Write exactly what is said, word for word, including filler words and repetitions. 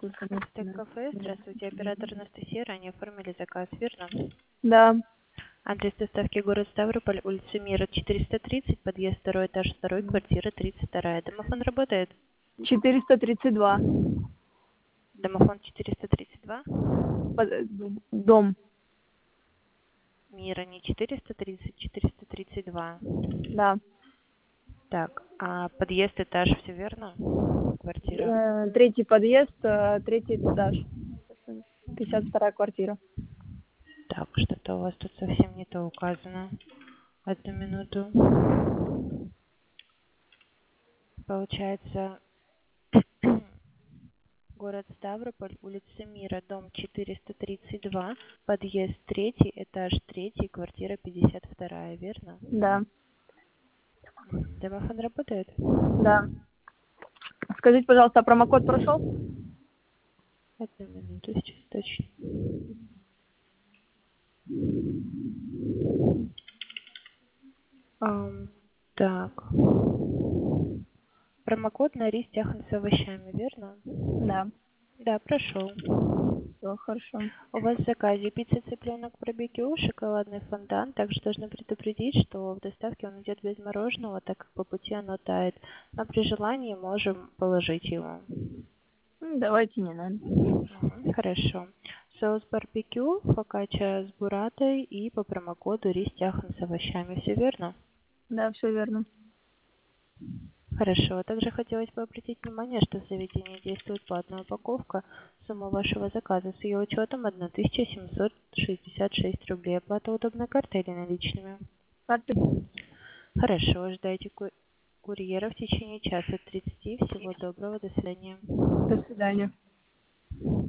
Астек кафе, здравствуйте, оператор Анастасия, ранее оформили заказ, верно? Да. Адрес доставки город Ставрополь, улица Мира, четыреста тридцать, подъезд второй этаж, второй, квартира тридцать два. Домофон работает? четыреста тридцать два. Домофон четыреста тридцать два? Под- Дом. Мира не четыреста тридцать, четыреста тридцать два. Да. Так, а подъезд, этаж, все верно? Квартира. Э, Третий подъезд, э, третий этаж. пятьдесят вторая квартира. Так, что-то у вас тут совсем не то указано. Одну минуту. Получается, город Ставрополь, улица Мира, дом четыреста тридцать два, подъезд третий, этаж третий, квартира пятьдесят два, верно? Да. Домофон работает? Да. Скажите, пожалуйста, а промокод прошел? Одну минуту, сейчас точно. Ам, так. Промокод на рис тяхан с овощами, верно? Да. Да, прошел. Все хорошо. У вас в заказе пицца цыпленок барбекю, шоколадный фондан. Также должны предупредить, что в доставке он идет без мороженого, так как по пути оно тает. Но при желании можем положить его. Ну, давайте не надо. Мгм, хорошо. Соус барбекю, фокачча с буратой и по промокоду рис тяхан с овощами. Все верно? Да, все верно. Хорошо. Также хотелось бы обратить внимание, что в заведении действует платная упаковка. Сумма вашего заказа с ее учетом тысяча семьсот шестьдесят шесть рублей. Оплата удобной картой или наличными? Карты. Хорошо. Ждайте ку- курьера в течение часа тридцати. Всего доброго. До свидания. До свидания.